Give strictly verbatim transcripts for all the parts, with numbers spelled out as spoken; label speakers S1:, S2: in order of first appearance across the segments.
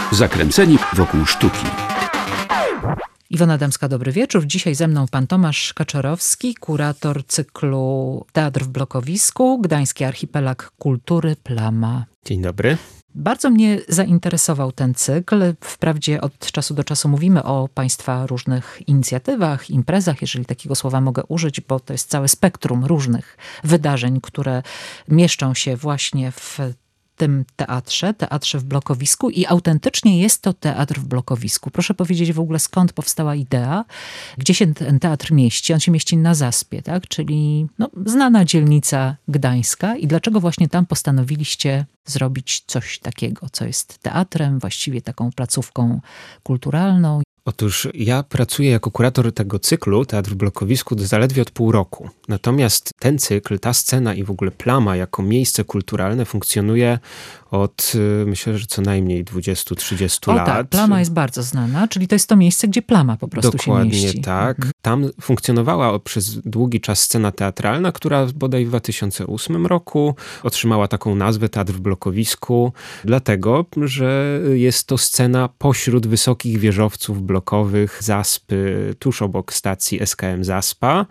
S1: Zakręceni wokół sztuki.
S2: Iwona Adamska, dobry wieczór. Dzisiaj ze mną pan Tomasz Kaczorowski, kurator cyklu Teatr w blokowisku, Gdański Archipelag Kultury Plama.
S3: Dzień dobry.
S2: Bardzo mnie zainteresował ten cykl. Wprawdzie od czasu do czasu mówimy o państwa różnych inicjatywach, imprezach, jeżeli takiego słowa mogę użyć, bo to jest całe spektrum różnych wydarzeń, które mieszczą się właśnie w tym teatrze, teatrze w blokowisku i autentycznie jest to teatr w blokowisku. Proszę powiedzieć w ogóle, skąd powstała idea, gdzie się ten teatr mieści? On się mieści na Zaspie, tak? Czyli no, znana dzielnica gdańska i dlaczego właśnie tam postanowiliście zrobić coś takiego, co jest teatrem, właściwie taką placówką kulturalną?
S3: Otóż ja pracuję jako kurator tego cyklu Teatr w blokowisku zaledwie od pół roku. Natomiast ten cykl, ta scena i w ogóle Plama jako miejsce kulturalne funkcjonuje od, myślę, że co najmniej dwudziestu trzydziestu
S2: o,
S3: lat.
S2: Tak, Plama jest bardzo znana, czyli to jest to miejsce, gdzie Plama po prostu
S3: Dokładnie
S2: się mieści.
S3: tak. Mhm. Tam funkcjonowała przez długi czas scena teatralna, która bodaj w dwa tysiące ósmym roku otrzymała taką nazwę Teatr w blokowisku, dlatego, że jest to scena pośród wysokich wieżowców blokowych Zaspy, tuż obok stacji S K M Zaspa.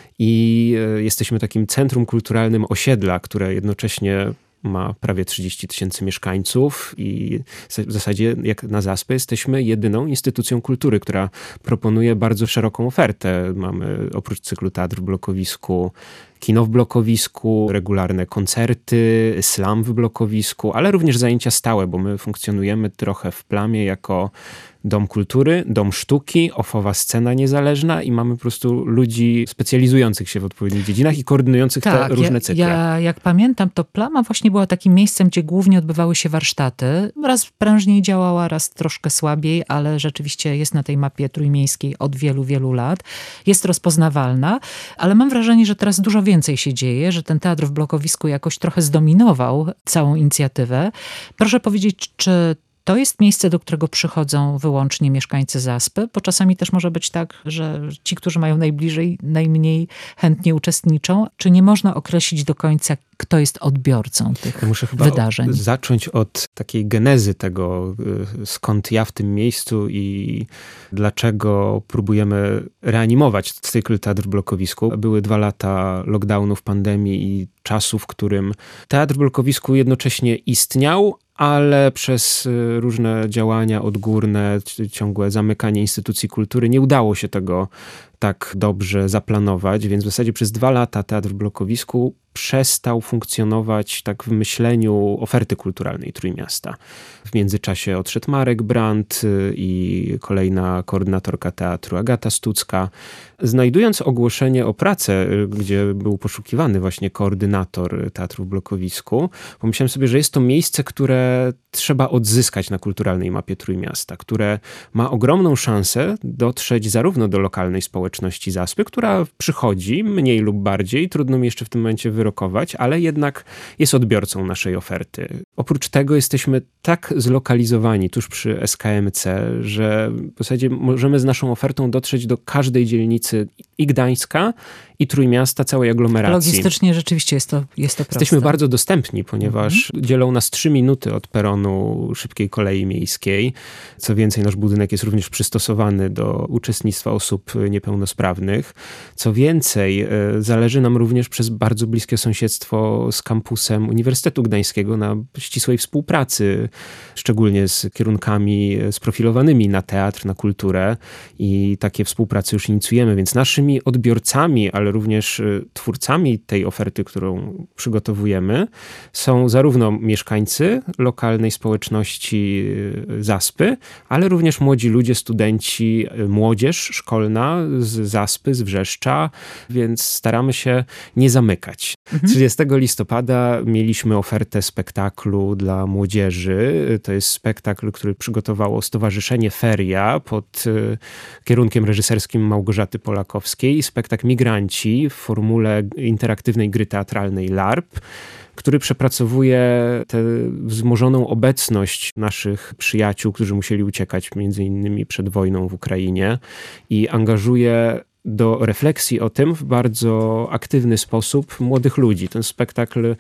S3: I jesteśmy takim centrum kulturalnym osiedla, które jednocześnie ma prawie trzydzieści tysięcy mieszkańców i w zasadzie jak na Zaspę jesteśmy jedyną instytucją kultury, która proponuje bardzo szeroką ofertę. Mamy oprócz cyklu Teatr w blokowisku kino w blokowisku, regularne koncerty, slam w blokowisku, ale również zajęcia stałe, bo my funkcjonujemy trochę w Plamie jako dom kultury, dom sztuki, ofowa scena niezależna i mamy po prostu ludzi specjalizujących się w odpowiednich dziedzinach i koordynujących
S2: tak,
S3: te różne
S2: ja,
S3: cykle.
S2: Ja, jak pamiętam, to Plama właśnie była takim miejscem, gdzie głównie odbywały się warsztaty. Raz prężniej działała, raz troszkę słabiej, ale rzeczywiście jest na tej mapie trójmiejskiej od wielu, wielu lat. Jest rozpoznawalna, ale mam wrażenie, że teraz dużo więcej się dzieje, że ten teatr w blokowisku jakoś trochę zdominował całą inicjatywę. Proszę powiedzieć, czy to jest miejsce, do którego przychodzą wyłącznie mieszkańcy Zaspy, bo czasami też może być tak, że ci, którzy mają najbliżej, najmniej chętnie uczestniczą. Czy nie można określić do końca, kto jest odbiorcą tych
S3: ja muszę chyba
S2: wydarzeń?
S3: zacząć od takiej genezy tego, skąd ja w tym miejscu i dlaczego próbujemy reanimować cykl Teatr w blokowisku. Były dwa lata lockdownów, pandemii i czasu, w którym Teatr w blokowisku jednocześnie istniał, ale przez różne działania odgórne, ciągłe zamykanie instytucji kultury nie udało się tego tak dobrze zaplanować, więc w zasadzie przez dwa lata Teatr w blokowisku przestał funkcjonować tak w myśleniu oferty kulturalnej Trójmiasta. W międzyczasie odszedł Marek Brandt i kolejna koordynatorka teatru Agata Stucka. Znajdując ogłoszenie o pracę, gdzie był poszukiwany właśnie koordynator Teatru w blokowisku, pomyślałem sobie, że jest to miejsce, które trzeba odzyskać na kulturalnej mapie Trójmiasta, które ma ogromną szansę dotrzeć zarówno do lokalnej społeczności Zaspy, która przychodzi mniej lub bardziej, trudno mi jeszcze w tym momencie wyrokować, ale jednak jest odbiorcą naszej oferty. Oprócz tego jesteśmy tak zlokalizowani tuż przy S K M C, że w zasadzie możemy z naszą ofertą dotrzeć do każdej dzielnicy i Gdańska, i Trójmiasta, całej aglomeracji.
S2: Logistycznie rzeczywiście jest to, jest to proste.
S3: Jesteśmy bardzo dostępni, ponieważ mhm. dzielą nas trzy minuty od peronu szybkiej kolei miejskiej. Co więcej, nasz budynek jest również przystosowany do uczestnictwa osób niepełnosprawnych. Co więcej, zależy nam również przez bardzo bliskie sąsiedztwo z kampusem Uniwersytetu Gdańskiego na ścisłej współpracy, szczególnie z kierunkami sprofilowanymi na teatr, na kulturę i takie współpracy już inicjujemy, więc naszymi odbiorcami, ale również twórcami tej oferty, którą przygotowujemy, są zarówno mieszkańcy lokalnej społeczności Zaspy, ale również młodzi ludzie, studenci, młodzież szkolna z Zaspy, z Wrzeszcza, więc staramy się nie zamykać. Mhm. trzydziestego listopada mieliśmy ofertę spektaklu dla młodzieży. To jest spektakl, który przygotowało Stowarzyszenie Feria pod kierunkiem reżyserskim Małgorzaty Polakowskiej. Spektakl Migranci w formule interaktywnej gry teatralnej LARP, który przepracowuje tę wzmożoną obecność naszych przyjaciół, którzy musieli uciekać między innymi przed wojną w Ukrainie i angażuje do refleksji o tym w bardzo aktywny sposób młodych ludzi. Ten spektakl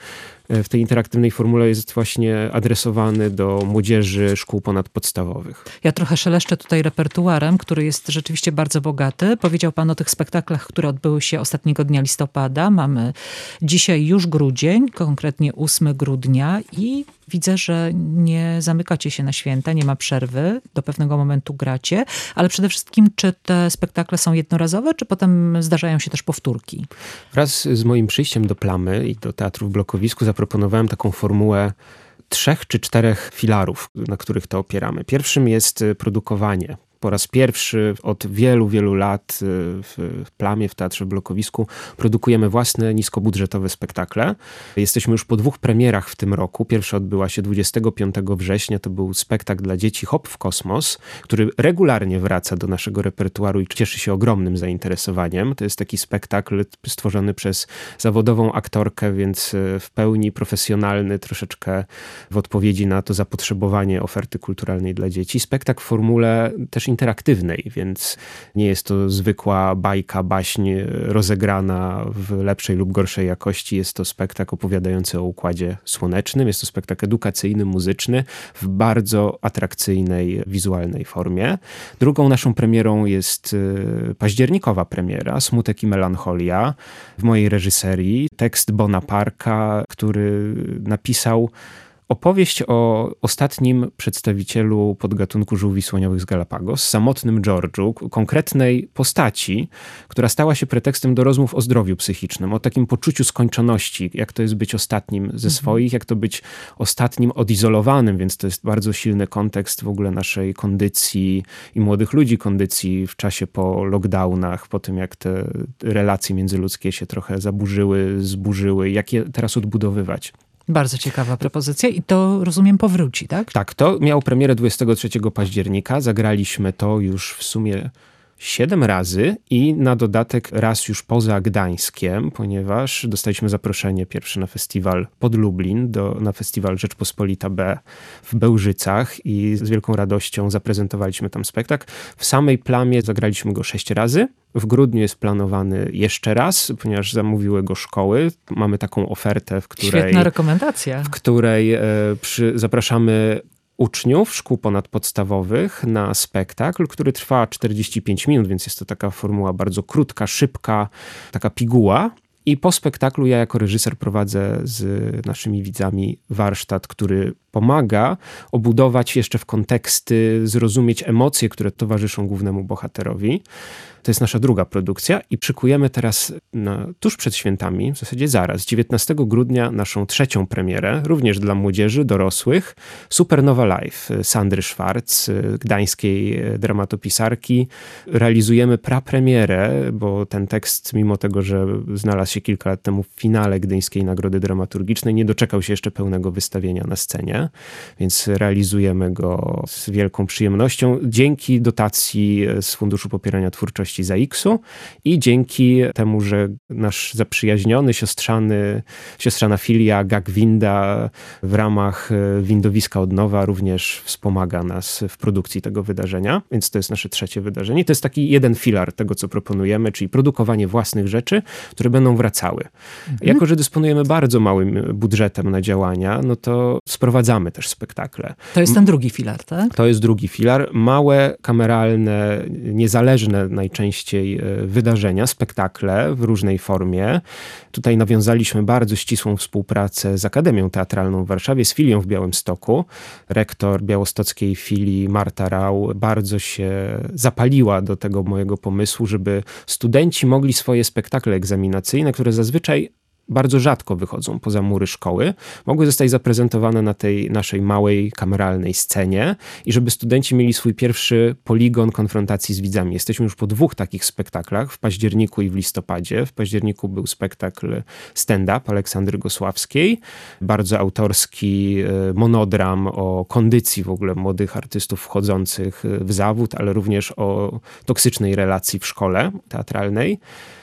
S3: w tej interaktywnej formule jest właśnie adresowany do młodzieży szkół ponadpodstawowych.
S2: Ja trochę szeleszczę tutaj repertuarem, który jest rzeczywiście bardzo bogaty. Powiedział pan o tych spektaklach, które odbyły się ostatniego dnia listopada. Mamy dzisiaj już grudzień, konkretnie ósmego grudnia i widzę, że nie zamykacie się na święta, nie ma przerwy, do pewnego momentu gracie, ale przede wszystkim czy te spektakle są jednorazowe, czy potem zdarzają się też powtórki?
S3: Wraz z moim przyjściem do Plamy i do Teatru w Blokowisku zaproponowałem taką formułę trzech czy czterech filarów, na których to opieramy. Pierwszym jest produkowanie. Po raz pierwszy od wielu, wielu lat w Plamie, w Teatrze w Blokowisku produkujemy własne niskobudżetowe spektakle. Jesteśmy już po dwóch premierach w tym roku. Pierwsza odbyła się dwudziestego piątego września. To był spektakl dla dzieci Hop w kosmos, który regularnie wraca do naszego repertuaru i cieszy się ogromnym zainteresowaniem. To jest taki spektakl stworzony przez zawodową aktorkę, więc w pełni profesjonalny, troszeczkę w odpowiedzi na to zapotrzebowanie oferty kulturalnej dla dzieci. Spektakl w formule też interaktywnej, więc nie jest to zwykła bajka, baśń rozegrana w lepszej lub gorszej jakości. Jest to spektakl opowiadający o Układzie Słonecznym. Jest to spektakl edukacyjny, muzyczny w bardzo atrakcyjnej, wizualnej formie. Drugą naszą premierą jest październikowa premiera, Smutek i melancholia w mojej reżyserii. Tekst Bona Parka, który napisał opowieść o ostatnim przedstawicielu podgatunku żółwi słoniowych z Galapagos, samotnym George'u, konkretnej postaci, która stała się pretekstem do rozmów o zdrowiu psychicznym, o takim poczuciu skończoności, jak to jest być ostatnim ze swoich, jak to być ostatnim odizolowanym, więc to jest bardzo silny kontekst w ogóle naszej kondycji i młodych ludzi kondycji w czasie po lockdownach, po tym jak te relacje międzyludzkie się trochę zaburzyły, zburzyły, jak je teraz odbudowywać.
S2: Bardzo ciekawa propozycja i to, rozumiem, powróci, tak?
S3: Tak, to miało premierę dwudziestego trzeciego października. Zagraliśmy to już w sumie siedem razy i na dodatek raz już poza Gdańskiem, ponieważ dostaliśmy zaproszenie pierwsze na festiwal pod Lublin, do, na festiwal Rzeczpospolita B w Bełżycach i z wielką radością zaprezentowaliśmy tam spektakl. W samej Plamie zagraliśmy go sześć razy. W grudniu jest planowany jeszcze raz, ponieważ zamówiły go szkoły. Mamy taką ofertę, w której...
S2: Świetna rekomendacja.
S3: W której e, przy, zapraszamy uczniów szkół ponadpodstawowych na spektakl, który trwa czterdzieści pięć minut, więc jest to taka formuła bardzo krótka, szybka, taka piguła. I po spektaklu ja jako reżyser prowadzę z naszymi widzami warsztat, który pomaga obudować jeszcze w konteksty, zrozumieć emocje, które towarzyszą głównemu bohaterowi. To jest nasza druga produkcja i szykujemy teraz na, tuż przed świętami, w zasadzie zaraz, dziewiętnastego grudnia naszą trzecią premierę, również dla młodzieży, dorosłych, Supernowa Live Sandry Schwarz, gdańskiej dramatopisarki. Realizujemy prapremierę, bo ten tekst, mimo tego, że znalazł się kilka lat temu w finale Gdyńskiej Nagrody Dramaturgicznej, nie doczekał się jeszcze pełnego wystawienia na scenie, więc realizujemy go z wielką przyjemnością dzięki dotacji z Funduszu Popierania Twórczości Z A X-u i dzięki temu, że nasz zaprzyjaźniony, siostrzany, siostrzana filia Gag Winda w ramach Windowiska od nowa również wspomaga nas w produkcji tego wydarzenia, więc to jest nasze trzecie wydarzenie. To jest taki jeden filar tego, co proponujemy, czyli produkowanie własnych rzeczy, które będą wracały. Mhm. Jako, że dysponujemy bardzo małym budżetem na działania, no to sprowadzamy też spektakle.
S2: To jest ten drugi filar, tak?
S3: To jest drugi filar. Małe, kameralne, niezależne najczęściej wydarzenia, spektakle w różnej formie. Tutaj nawiązaliśmy bardzo ścisłą współpracę z Akademią Teatralną w Warszawie, z filią w Białymstoku. Rektor białostockiej filii Marta Rau bardzo się zapaliła do tego mojego pomysłu, żeby studenci mogli swoje spektakle egzaminacyjne, które zazwyczaj bardzo rzadko wychodzą poza mury szkoły, mogły zostać zaprezentowane na tej naszej małej, kameralnej scenie i żeby studenci mieli swój pierwszy poligon konfrontacji z widzami. Jesteśmy już po dwóch takich spektaklach, w październiku i w listopadzie. W październiku był spektakl stand-up Aleksandry Gosławskiej, bardzo autorski monodram o kondycji w ogóle młodych artystów wchodzących w zawód, ale również o toksycznej relacji w szkole teatralnej.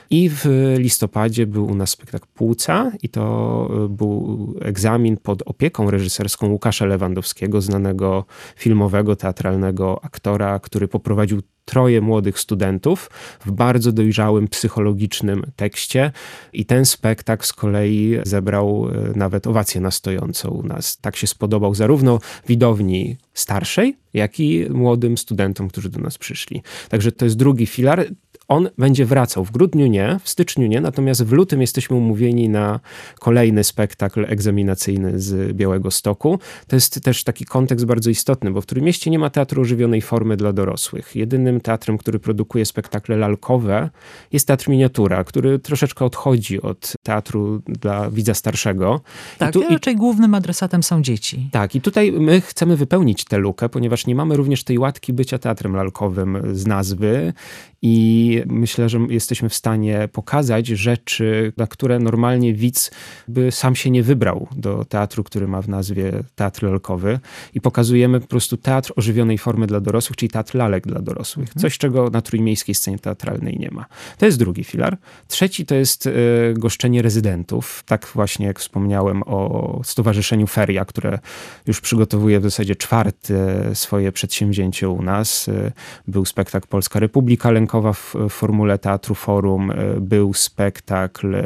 S3: I w listopadzie był u nas spektakl Płuca i to był egzamin pod opieką reżyserską Łukasza Lewandowskiego, znanego filmowego, teatralnego aktora, który poprowadził troje młodych studentów w bardzo dojrzałym, psychologicznym tekście i ten spektakl z kolei zebrał nawet owację na stojąco u nas. Tak się spodobał zarówno widowni starszej, jak i młodym studentom, którzy do nas przyszli. Także to jest drugi filar. On będzie wracał w grudniu nie, w styczniu nie, natomiast w lutym jesteśmy umówieni na kolejny spektakl egzaminacyjny z Białegostoku. To jest też taki kontekst bardzo istotny, bo w Trójmieście nie ma teatru ożywionej formy dla dorosłych. Jedynym teatrem, który produkuje spektakle lalkowe, jest Teatr Miniatura, który troszeczkę odchodzi od teatru dla widza starszego.
S2: Tak, I tu, i raczej głównym adresatem są dzieci.
S3: Tak, i tutaj my chcemy wypełnić tę lukę, ponieważ nie mamy również tej łatki bycia teatrem lalkowym z nazwy i myślę, że jesteśmy w stanie pokazać rzeczy, na które normalnie widz by sam się nie wybrał do teatru, który ma w nazwie teatr lalkowy i pokazujemy po prostu teatr ożywionej formy dla dorosłych, czyli teatr lalek dla dorosłych. Mhm. Coś, czego na trójmiejskiej scenie teatralnej nie ma. To jest drugi filar. Trzeci to jest y, goszczenie rezydentów. Tak właśnie jak wspomniałem o Stowarzyszeniu Feria, które już przygotowuje w zasadzie czwarte swoje przedsięwzięcie u nas. Y, był spektakl Polska Republika Lękowa w formule Teatru Forum, był spektakl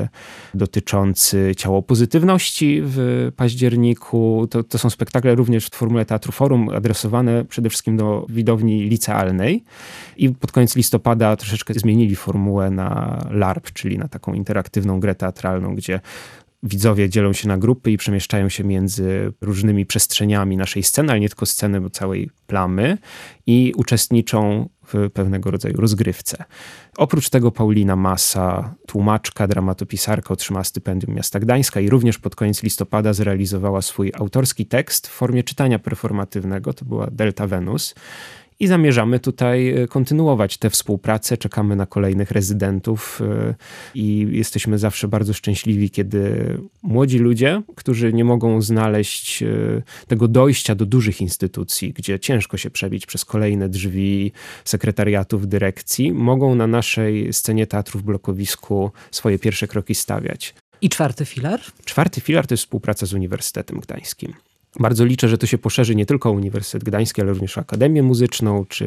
S3: dotyczący Ciało Pozytywności w październiku. To, to są spektakle również w formule Teatru Forum adresowane przede wszystkim do widowni licealnej i pod koniec listopada troszeczkę zmienili formułę na LARP, czyli na taką interaktywną grę teatralną, gdzie widzowie dzielą się na grupy i przemieszczają się między różnymi przestrzeniami naszej sceny, ale nie tylko sceny, bo całej plamy i uczestniczą w pewnego rodzaju rozgrywce. Oprócz tego Paulina Masa, tłumaczka, dramatopisarka, otrzymała stypendium Miasta Gdańska i również pod koniec listopada zrealizowała swój autorski tekst w formie czytania performatywnego. To była Delta Venus. I zamierzamy tutaj kontynuować tę współpracę. Czekamy na kolejnych rezydentów i jesteśmy zawsze bardzo szczęśliwi, kiedy młodzi ludzie, którzy nie mogą znaleźć tego dojścia do dużych instytucji, gdzie ciężko się przebić przez kolejne drzwi sekretariatów, dyrekcji, mogą na naszej scenie teatru w blokowisku swoje pierwsze kroki stawiać.
S2: I czwarty filar?
S3: Czwarty filar to jest współpraca z Uniwersytetem Gdańskim. Bardzo liczę, że to się poszerzy nie tylko o Uniwersytet Gdański, ale również o Akademię Muzyczną czy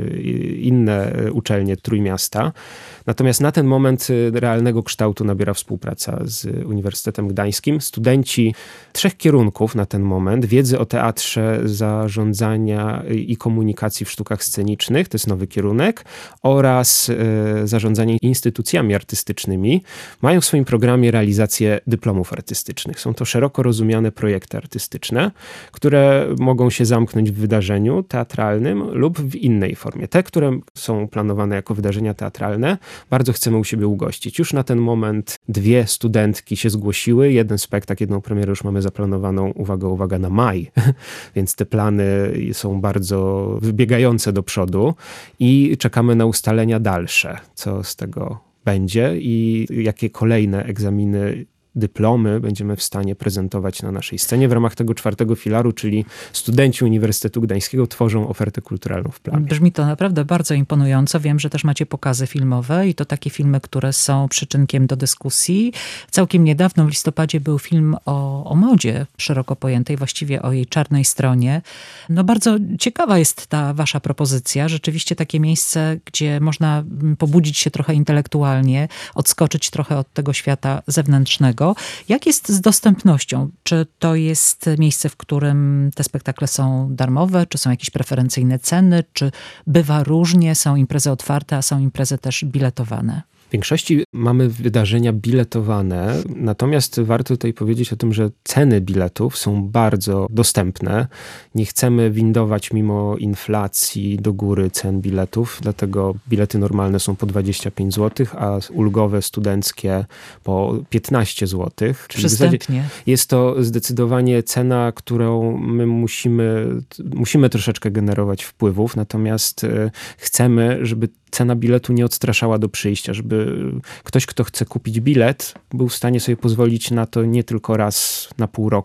S3: inne uczelnie Trójmiasta. Natomiast na ten moment realnego kształtu nabiera współpraca z Uniwersytetem Gdańskim. Studenci trzech kierunków na ten moment, wiedzy o teatrze, zarządzania i komunikacji w sztukach scenicznych, to jest nowy kierunek, oraz e, zarządzanie instytucjami artystycznymi, mają w swoim programie realizację dyplomów artystycznych. Są to szeroko rozumiane projekty artystyczne, które mogą się zamknąć w wydarzeniu teatralnym lub w innej formie. Te, które są planowane jako wydarzenia teatralne, bardzo chcemy u siebie ugościć. Już na ten moment dwie studentki się zgłosiły. Jeden spektakl, jedną premierę już mamy zaplanowaną, uwaga, uwaga, na maj. Więc te plany są bardzo wybiegające do przodu i czekamy na ustalenia dalsze, co z tego będzie i jakie kolejne egzaminy, dyplomy będziemy w stanie prezentować na naszej scenie w ramach tego czwartego filaru, czyli studenci Uniwersytetu Gdańskiego tworzą ofertę kulturalną w plamie.
S2: Brzmi to naprawdę bardzo imponująco. Wiem, że też macie pokazy filmowe i to takie filmy, które są przyczynkiem do dyskusji. Całkiem niedawno, w listopadzie, był film o, o modzie szeroko pojętej, właściwie o jej czarnej stronie. No bardzo ciekawa jest ta wasza propozycja. Rzeczywiście takie miejsce, gdzie można pobudzić się trochę intelektualnie, odskoczyć trochę od tego świata zewnętrznego. Jak jest z dostępnością? Czy to jest miejsce, w którym te spektakle są darmowe? Czy są jakieś preferencyjne ceny? Czy bywa różnie? Są imprezy otwarte, a są imprezy też biletowane?
S3: W większości mamy wydarzenia biletowane, natomiast warto tutaj powiedzieć o tym, że ceny biletów są bardzo dostępne. Nie chcemy windować mimo inflacji do góry cen biletów, dlatego bilety normalne są po dwadzieścia pięć złotych, a ulgowe, studenckie po piętnaście złotych.
S2: Czyli przystępnie.
S3: Jest to zdecydowanie cena, którą my musimy, musimy troszeczkę generować wpływów, natomiast chcemy, żeby cena biletu nie odstraszała do przyjścia, żeby ktoś, kto chce kupić bilet, był w stanie sobie pozwolić na to nie tylko raz na pół roku,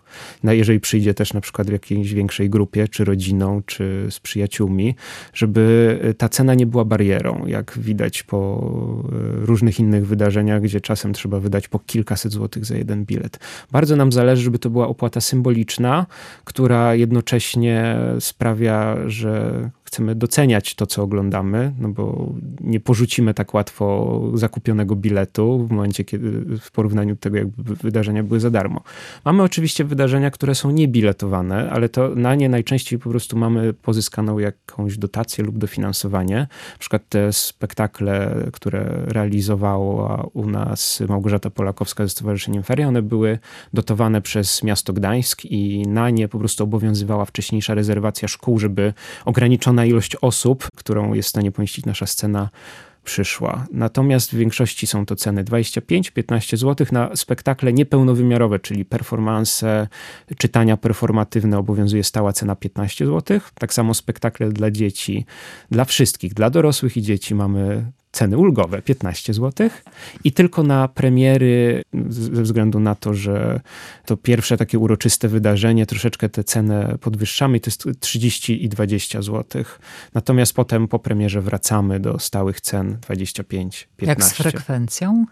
S3: no jeżeli przyjdzie też na przykład w jakiejś większej grupie, czy rodziną, czy z przyjaciółmi, żeby ta cena nie była barierą, jak widać po różnych innych wydarzeniach, gdzie czasem trzeba wydać po kilkaset złotych za jeden bilet. Bardzo nam zależy, żeby to była opłata symboliczna, która jednocześnie sprawia, że chcemy doceniać to, co oglądamy, no bo nie porzucimy tak łatwo zakupionego biletu w momencie, kiedy w porównaniu do tego, jakby wydarzenia były za darmo. Mamy oczywiście wydarzenia, które są niebiletowane, ale to na nie najczęściej po prostu mamy pozyskaną jakąś dotację lub dofinansowanie. Na przykład te spektakle, które realizowała u nas Małgorzata Polakowska ze Stowarzyszeniem Feria, one były dotowane przez miasto Gdańsk i na nie po prostu obowiązywała wcześniejsza rezerwacja szkół, żeby ograniczona ilość osób, którą jest w stanie pomieścić nasza scena, przyszła. Natomiast w większości są to ceny dwadzieścia pięć do piętnastu złotych na spektakle niepełnowymiarowe, czyli performanse, czytania performatywne, obowiązuje stała cena piętnaście złotych. Tak samo spektakle dla dzieci, dla wszystkich, dla dorosłych i dzieci mamy ceny ulgowe piętnaście złotych i tylko na premiery, ze względu na to, że to pierwsze takie uroczyste wydarzenie, troszeczkę tę cenę podwyższamy i to jest trzydzieści i dwadzieścia złotych. Natomiast potem po premierze wracamy do stałych cen dwadzieścia pięć do piętnastu.
S2: Jak z frekwencją?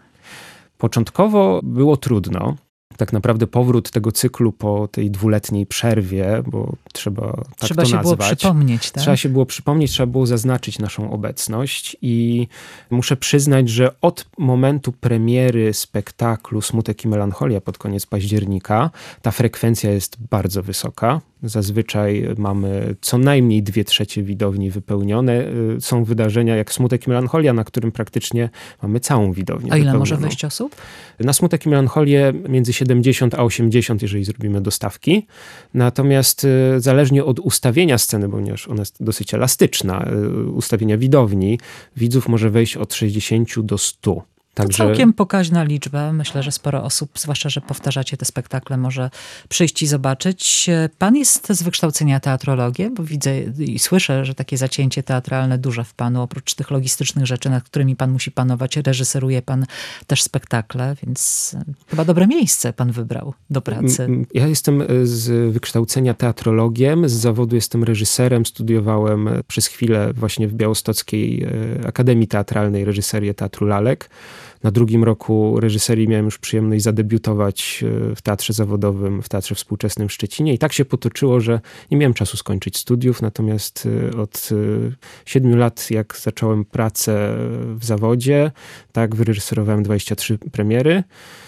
S3: Początkowo było trudno. Tak naprawdę powrót tego cyklu po tej dwuletniej przerwie, bo trzeba tak
S2: trzeba
S3: to
S2: się
S3: nazwać.
S2: było przypomnieć, tak?
S3: Trzeba się było przypomnieć, trzeba było zaznaczyć naszą obecność i muszę przyznać, że od momentu premiery spektaklu Smutek i melancholia pod koniec października ta frekwencja jest bardzo wysoka. Zazwyczaj mamy co najmniej dwie trzecie widowni wypełnione. Są wydarzenia jak Smutek i melancholia, na którym praktycznie mamy całą widownię
S2: A ile
S3: wypełnioną.
S2: może wejść osób?
S3: Na Smutek i melancholię między siedemdziesiąt a osiemdziesiąt, jeżeli zrobimy dostawki. Natomiast zależnie od ustawienia sceny, ponieważ ona jest dosyć elastyczna, ustawienia widowni, widzów może wejść od sześćdziesięciu do stu.
S2: Także... To całkiem pokaźna liczba. Myślę, że sporo osób, zwłaszcza, że powtarzacie te spektakle, może przyjść i zobaczyć. Pan jest z wykształcenia teatrologiem, bo widzę i słyszę, że takie zacięcie teatralne duże w panu, oprócz tych logistycznych rzeczy, nad którymi pan musi panować, reżyseruje pan też spektakle, więc chyba dobre miejsce pan wybrał do pracy.
S3: Ja jestem z wykształcenia teatrologiem, z zawodu jestem reżyserem, studiowałem przez chwilę właśnie w Białostockiej Akademii Teatralnej reżyserię Teatru Lalek. Na drugim roku reżyserii miałem już przyjemność zadebiutować w teatrze zawodowym, w Teatrze Współczesnym w Szczecinie i tak się potoczyło, że nie miałem czasu skończyć studiów, natomiast od siedmiu lat, jak zacząłem pracę w zawodzie, tak wyreżyserowałem dwadzieścia trzy premiery.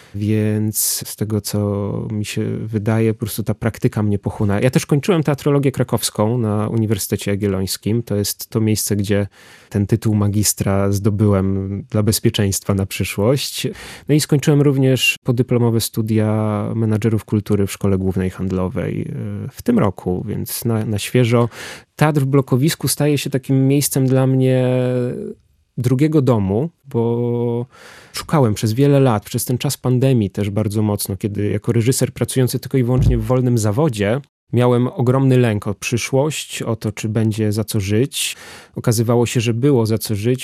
S3: Więc z tego, co mi się wydaje, po prostu ta praktyka mnie pochłonęła. Ja też kończyłem teatrologię krakowską na Uniwersytecie Jagiellońskim. To jest to miejsce, gdzie ten tytuł magistra zdobyłem dla bezpieczeństwa na przyszłość. No i skończyłem również podyplomowe studia menadżerów kultury w Szkole Głównej Handlowej w tym roku, więc na, na świeżo. Teatr w blokowisku staje się takim miejscem dla mnie drugiego domu, bo szukałem przez wiele lat, przez ten czas pandemii też bardzo mocno, kiedy jako reżyser pracujący tylko i wyłącznie w wolnym zawodzie, miałem ogromny lęk o przyszłość, o to, czy będzie za co żyć. Okazywało się, że było za co żyć,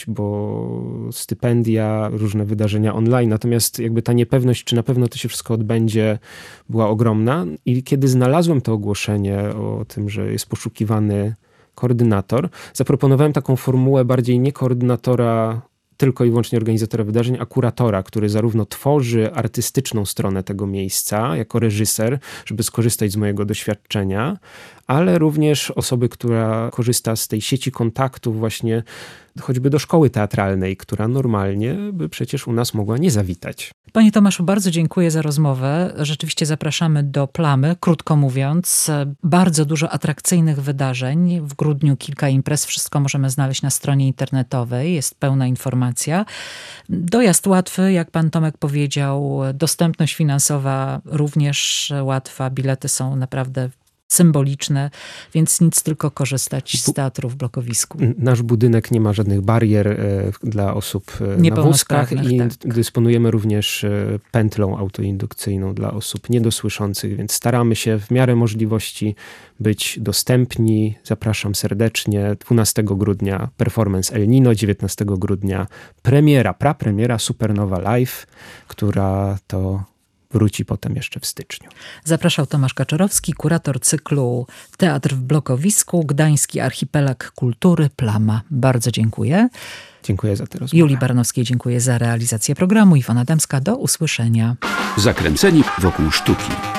S3: bo stypendia, różne wydarzenia online, natomiast jakby ta niepewność, czy na pewno to się wszystko odbędzie, była ogromna. I kiedy znalazłem to ogłoszenie o tym, że jest poszukiwany koordynator, zaproponowałem taką formułę bardziej nie koordynatora, tylko i wyłącznie organizatora wydarzeń, a kuratora, który zarówno tworzy artystyczną stronę tego miejsca jako reżyser, żeby skorzystać z mojego doświadczenia, ale również osoby, która korzysta z tej sieci kontaktów właśnie choćby do szkoły teatralnej, która normalnie by przecież u nas mogła nie zawitać.
S2: Panie Tomaszu, bardzo dziękuję za rozmowę. Rzeczywiście zapraszamy do Plamy. Krótko mówiąc, bardzo dużo atrakcyjnych wydarzeń. W grudniu kilka imprez. Wszystko możemy znaleźć na stronie internetowej. Jest pełna informacja. Dojazd łatwy, jak pan Tomek powiedział. Dostępność finansowa również łatwa. Bilety są naprawdę symboliczne, więc nic, tylko korzystać z teatru w blokowisku.
S3: Nasz budynek nie ma żadnych barier e, dla osób e, na wózkach i tak. Dysponujemy również e, pętlą autoindukcyjną dla osób niedosłyszących, więc staramy się w miarę możliwości być dostępni. Zapraszam serdecznie. dwunastego grudnia performance El Nino, dziewiętnastego grudnia premiera, prapremiera Supernowa Live, która to wróci potem jeszcze w styczniu.
S2: Zapraszał Tomasz Kaczorowski, kurator cyklu Teatr w blokowisku, Gdański Archipelag Kultury Plama. Bardzo dziękuję.
S3: Dziękuję za tę rozmowę.
S2: Julii Baranowskiej dziękuję za realizację programu. Iwona Dębska, do usłyszenia.
S1: Zakręceni wokół sztuki.